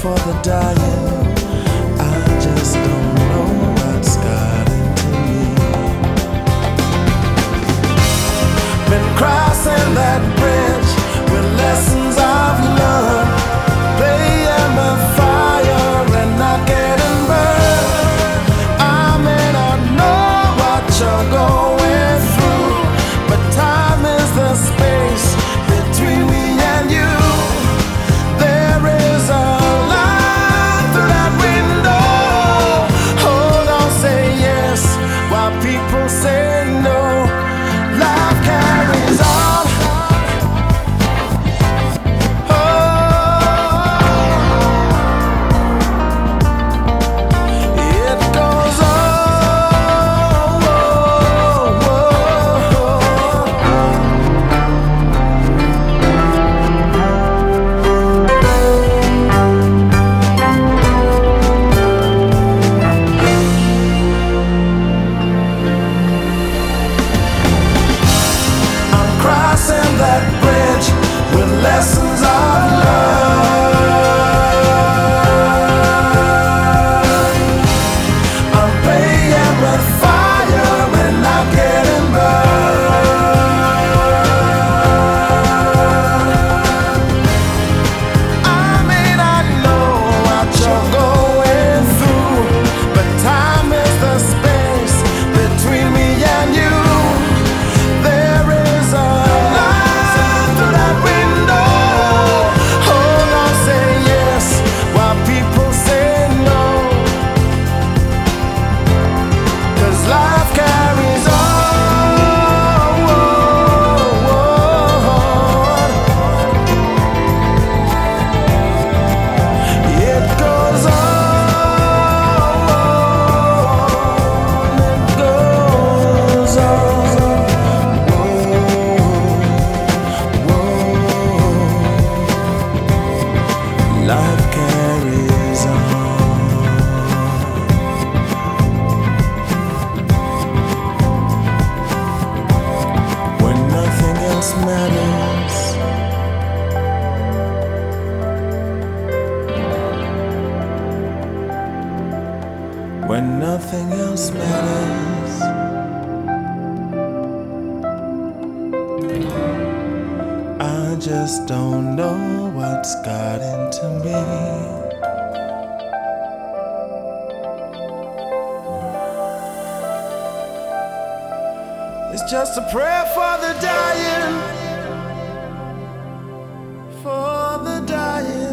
for the dying. I just don't know what's got into me. Been crossing that bridge with lessons I've learned, playing with fire and not getting burned. I may not know what you're going through, but time is the space between me and you. There is a line through that window. Hold on, say yes while people say no. Life carries on. It goes on. I'm crossing that bridge with lessons I've learned. I'm playing with fire and not getting burned. I may not know what you're going through, but time is the space between me and you. There is a line through that window. Hold on, say yes while people say no. 'Cause life carries on. It goes on. It goes on. Life carries on. When nothing else matters, when nothing else matters, I just don't know what's got into me. It's just a prayer for the dying, for the dying.